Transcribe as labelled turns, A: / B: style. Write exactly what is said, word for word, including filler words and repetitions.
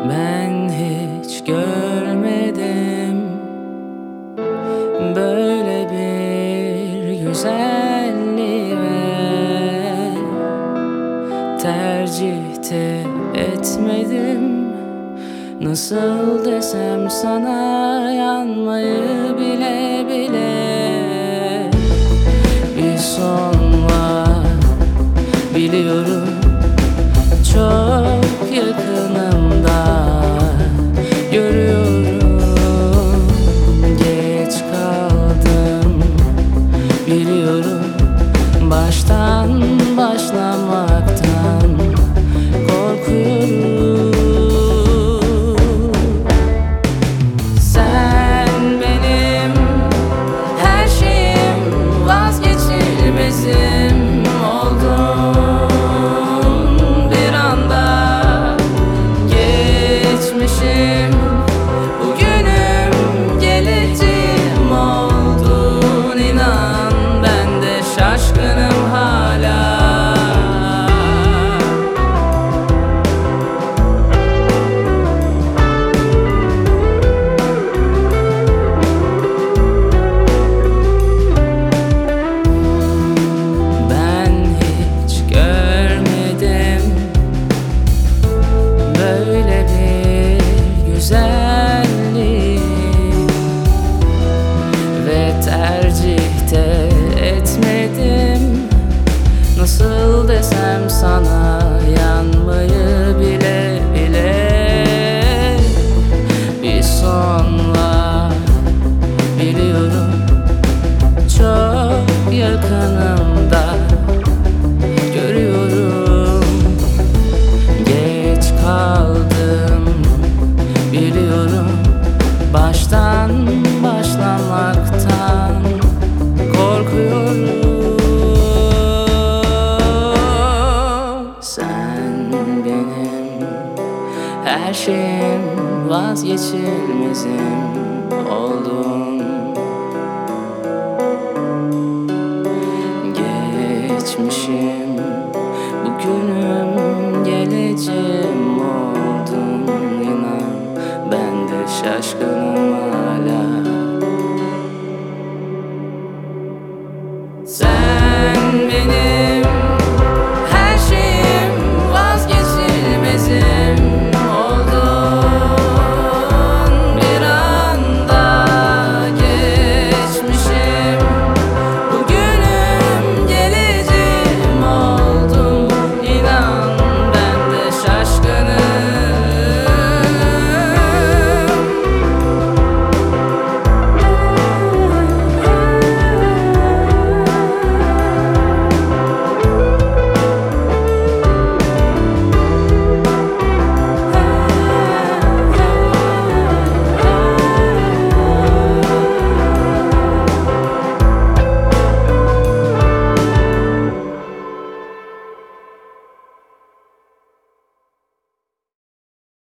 A: Ben hiç görmedim böyle bir güzelliği ve tercih de etmedim. Nasıl desem sana, yanmayı bile bile. Bir son var biliyorum, çok yakınımda görüyorum. Geç kaldım biliyorum, baştan başlamaktan korkuyorum. Sen benim her şeyim, vazgeçilmezim oldun bir anda. Geçmişim, bugünüm, geleceğim oldun, inan ben de şaşkınım hala. Böyle bir güzelliği ve tercih de etmedim. Nasıl desem sana, yanmayı bile bile. Bir son var biliyorum, çok yakınımda görüyorum. Geç kaldım biliyorum, baştan başlamaktan korkuyorum. Sen benim her şeyim, vazgeçilmezim oldun. Geçmişim, bugünüm, geleceğim oldun, inan ben de şaşkınım.